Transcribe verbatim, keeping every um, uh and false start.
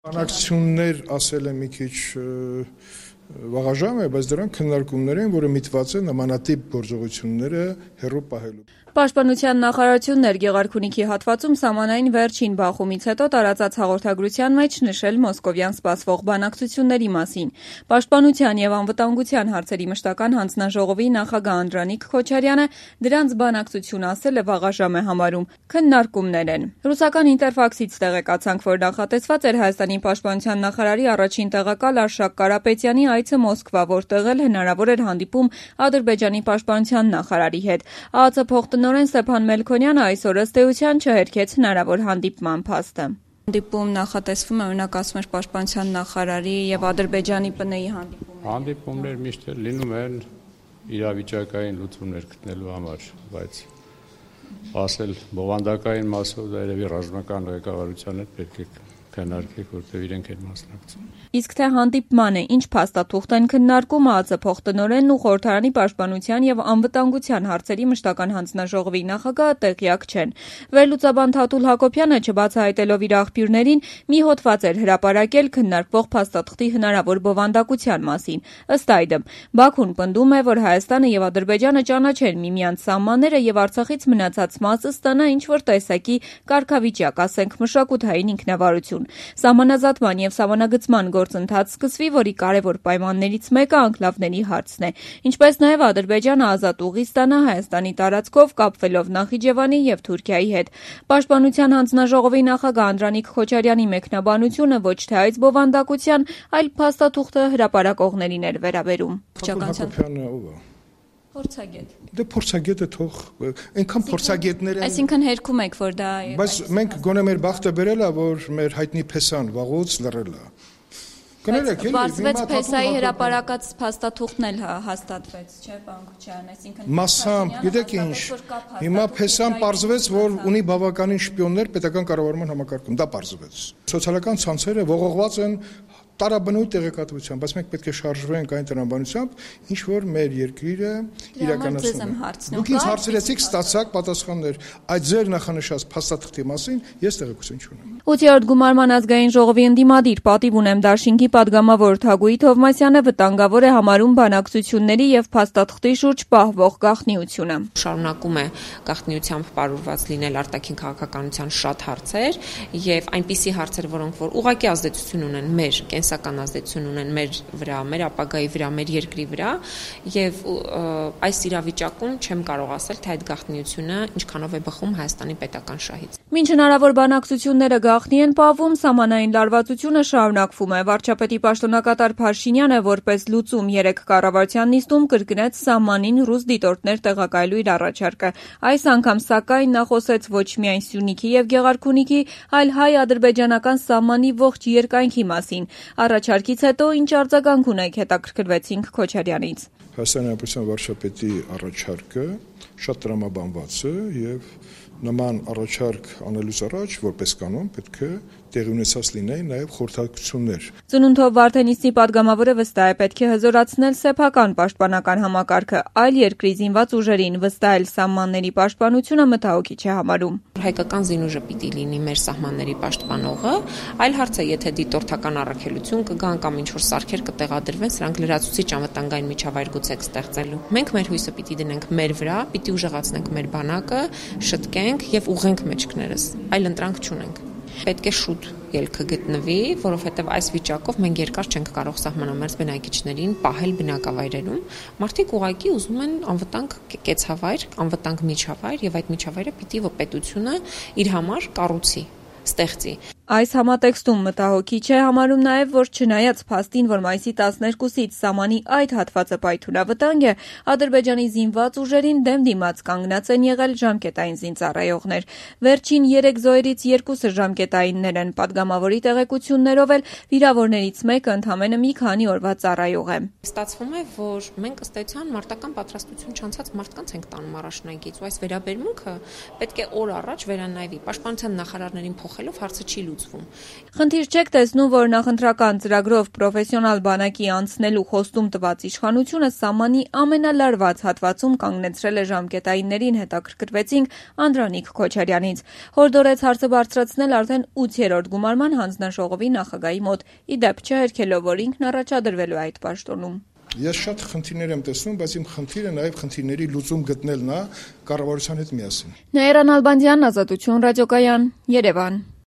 Բանակցություններ ասել է մի քիչ վաղաժամ է, բայց դրանք քննարկումներ են, որը միտված է նմանատիպ գործողությունները հեռու պահելու։ Պաշտպանության նախարարությունն էր Գեղարքունիքի հատվածում սահմանային վերջին բախումից հետո տարածած հաղորդագրության մեջ նշել մոսկովյան սպասվող բանակցությունների մասին։ Պաշտպանության եւ անվտանգության հարցերի մշտական հանձնաժողովի նախագահ Անդրանիկ Քոչարյանը դրանց բանակցություն ասել է վաղաժամ է համարում, քննարկումներ են։ Ռուսական Ինտերֆաքսից տեղեկացանք, որ նախատեսված էր Հայաստանի պաշտպանության նախարարի առաջին տեղակալ Արշակ Կարապետյանի այցը Մոսկվա, որտեղ էլ հնարավոր էր հանդիպում Ադրբեջանի պաշտպանության նախարարի հետ։ ԱԱԾ փոխտնօրեն Ստեփան Մելքոնյանը այսօր ըստ էության չհերքեց հնարավոր հանդիպման փաստը։ Հանդիպում նախատեսվում է, օրինակ ասում էր պաշտպանության նախարարի եւ Ադրբեջանի ՊՆ-ի հանդիպում։ Հանդիպումներ միշտ լինում են իրավիճակային լուծումներ գտնելու համար, բայց ասել բովանդակային մասով դա երևի ռազմական ղեկավարության հետ պետք է քննարկեք, որտեղ իրենք են մասնակցում։ Իսկ թե հանդիպման է ինչ փաստաթուղթ են քննարկում, ԱԱԾ փոխտնօրենն ու խորհրդարանի պաշտպանության եւ անվտանգության հարցերի մշտական հանձնաժողովի նախագահը տեղյակ չեն։ Վերլուծաբան Թաթուլ Հակոբյանը, չբացահայտելով իր աղբյուրներին, մի հոդված էր հրապարակել քննարկվող փաստաթղթի հնարավոր բովանդակության մասին։ Ըստ այդմ, Բաքուն պնդում է, որ Հայաստանը եւ Ադրբեջանը ճանաչեն միմյանց սահմանները եւ Արցախից մնացած մասը ստանա ինչ-որ տեսակի կարգավիճակ, ասենք մշակութային ինքնավարություն։ Սահմանազատման եւ սահմանագծման գործընթաց սկսվի, որի կարևոր պայմաններից մեկը անկլավների հարցն է, ինչպես նաեւ Ադրբեջանը ազատ ուղի ստանա Հայաստանի տարածքով կապվելով Նախիջևանի եւ Թուրքիայի հետ։ Պաշտպանության հանձնաժողովի նախագահ Անդրանիկ Քոչարյանի մեկնաբանությունը ոչ թե այս բովանդակության, այլ փաստաթուղթը հրապարակողներին էր վերաբերում։ Հակոբյանը ով է։ Փորձագետ։ Դե փորձագետը թող այնքան փորձագետներ են։ Այսինքն հերքում եք, որ դա է։ Բայց մենք գոնե մեր բախտը բերել է, որ մեր հայտնի փեսան վաղուց լռել է։ Կներեք, էլի Բարձվեց փեսայի հրապարակած փաստաթուղթն էլ հաստատվեց, չէ՞, պարոն Քոչարյան, այսինքն Մասամբ, գիտեք ինչ, հիմա փեսան պարզվեց, որ ունի բավականին շպիոններ պետական կառավարման համակարգում, դա պարզվեց։ Սոցիալական ցանցերը ողողված են տարաբնույթ տեղեկատվությամբ, բայց մենք պետք է շարժվենք այն տրամաբանությամբ, ինչ որ մեր երկիրը իրականացնում է։ Դուք ինձ հարցրեցիք, ստացաք պատասխաններ, այդ ձեր նախանշած փաստաթղթի մասին ես տեղեկություն չունեմ։ ութերորդ գումարման ազգային ժողովի ընդդիմադիր պատիվ ունեմ Դաշինքի падգամավոր Թագուհի Թովմասյանը վտանգավոր է համարում բանակցությունների եւ փաստաթղթի շուրջ պահվող գաղտնիությունը։ Շարունակում է գաղտնիությամբ պարուրված լինել արտաքին քաղաքականության շատ հարցեր եւ այնպիսի հարցեր, որոնք որ ուղղակի ազդեցություն ունեն մեր կենսական ազդեցություն ունեն մեր վրա, մեր ապագայի վրա, մեր երկրի վրա եւ այս իրավիճակում չեմ կարող ասել, թե այդ գաղտնիությունը ինչքանով է բխում Հայաստանի պետական շահից։ Մինչ հնարավոր բանակցությունները գաղտնի են պահվում, սահմանային լարվածությունը շարունակվում է։ Վարչապետի պաշտոնակատար Փաշինյանը որպես լուծում երեք կառավարության նիստում կրկնեց սահմանին ռուս դիտորդներ տեղակայելու իր առաջարկը։ Այս անգամ սակայն նա խոսեց ոչ միայն Սյունիքի եւ Գեղարքունիքի, այլ հայ-ադրբեջանական սահմանի ողջ երկայնքի մասին։ Առաջարկից հետո ինչ արձագանք ունեք, հետաքրքրվեցինք Քոչարյանից։ Հայաստանի Հանրապետության վարչապետի առաջարկը շատ տրամաբանված է եւ նման առաջարկ անելուց առաջ որպես կանոն պետք է տեղի ունեցած լինեին նաև խորհրդակցություններ։ Ծնունդով Վարդենիսի падգամավորը վստահ է պետք է հզորացնել սեփական պաշտպանական համակարգը, այլ երկրի զինված ուժերին վստահել սահմանների պաշտպանությունը մտահոգիչ է համարում։ Հայկական զինուժը պիտի լինի մեր սահմանների պաշտպանողը, այլ հարց է, եթե դիտորդական առաքելություն կգան կամ ինչ-որ սարքեր կտեղադրվեն, սրանք լրացուցիչ անվտանգային միջավայր գուցե կստեղծելու։ Մենք մեր հույսը պիտի դնենք մեր վրա, պիտի ուժեղացնենք մեր բանակը, շտկենք եւ ուղղենք մեջքներս, այլ ընտրանք չունենք։ Պետք է շուտ ելքը գտնվի, որովհետև այս վիճակով մենք երկար չենք կարող սահմանամերձ բնակիչներին պահել բնակավայրերում։ Մարդիկ ուղղակի ուզում են անվտանգ կեցավայր, անվտանգ միջավայր եւ այդ միջավայրը պիտի պետությունը իր համար կառուցի, ստեղծի։ Այս համատեքստում մտահոգիչ է համարում նաև, որ չնայած փաստին, որ մայիսի տասներկուսից սահմանի այդ հատվածը պայթունավտանգ է, Ադրբեջանի զինված ուժերին դեմ դիմաց կանգնած են եղել ժամկետային զինծառայողներ։ Վերջին երեք զոհերից երկուսը ժամկետայիններ են, падգամավորի տեղեկություններով էլ վիրավորներից մեկը ընդամենը մի քանի օրվա ծառայող է։ Ստացվում է, որ մենք ըստ էության մարտական պատրաստություն չանցած մարդկանց ենք տանում առաջնագից, ու այս վերաբերմունքը պետք է օր առաջ վերանայվի։ Պաշտպանության նախարարներին փոխելով հարցը չի լուծվում։ Խնդիր չեք տեսնում, որ նախընտրական ծրագրով պրոֆեսիոնալ բանակի անցնելու խոստում տված իշխանությունը սահմանի ամենալարված հատվածում կանգնեցրել է ժամկետայիններին, հետաքրքրվեցինք Անդրանիկ Քոչարյանից։ Հորդորեց հարցը բարձրացնել արդեն ութերորդ գումարման հանձնաժողովի նախագահի մոտ, ի դեպ չհերքելով, որ ինքն առաջադրվելու է այդ պաշտոնում։ Ես շատ խնդիրներ եմ տեսնում, բայց իմ խնդիրը նաև խնդիրների լուծում գտնելն է կառավարության հետ միասին։ Նաիրա Նալբանդյան, Ազատություն ռադիոկայան, Երևան։